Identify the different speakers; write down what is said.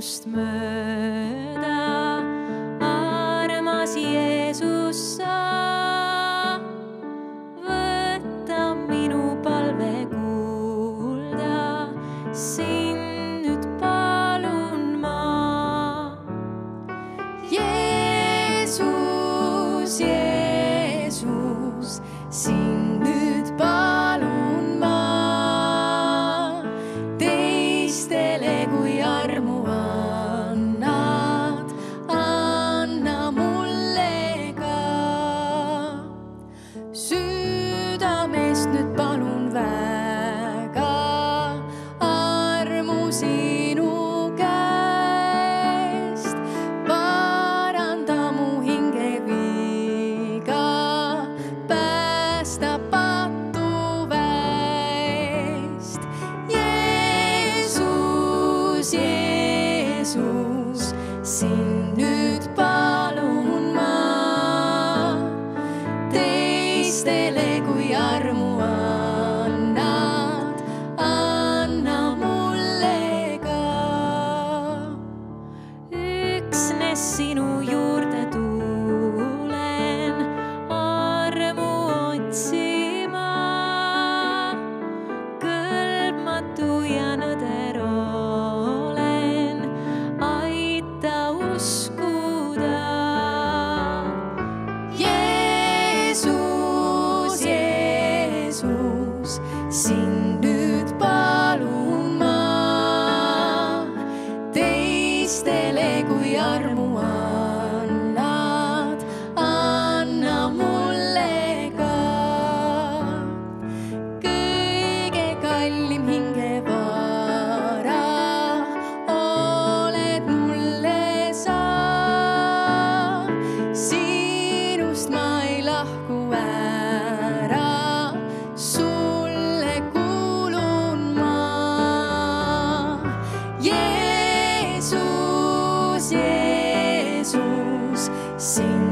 Speaker 1: minust mööda. Armas Jeesus, sa võta minu palve kuulda. Sind nüüd palun ma. Jeesus, Jeesus, sind nüüd palun ma. Teistele kui armu annad, anna mulle ka. Südamest nüüd palun väga armu sinu käest. Paranda mu hinge viga, päästa patuväest. Jeesus, Jeesus, sind nüüd palun ma. Teistele kui armu annad, anna mulle ka. Üksnes sinu juurde tulen, armu otsima. Kõlbmatu ja nõder olen, aita uskuda. Jeesus, Jeesus, sind nüüd palun ma. Teistele kui armu annad, anna mulle ka. Kõige kallim hingevara oled mulle sa. Sinust ma ei lahku ära, sulle kuulun ma. Jeesus, Jeesus, sind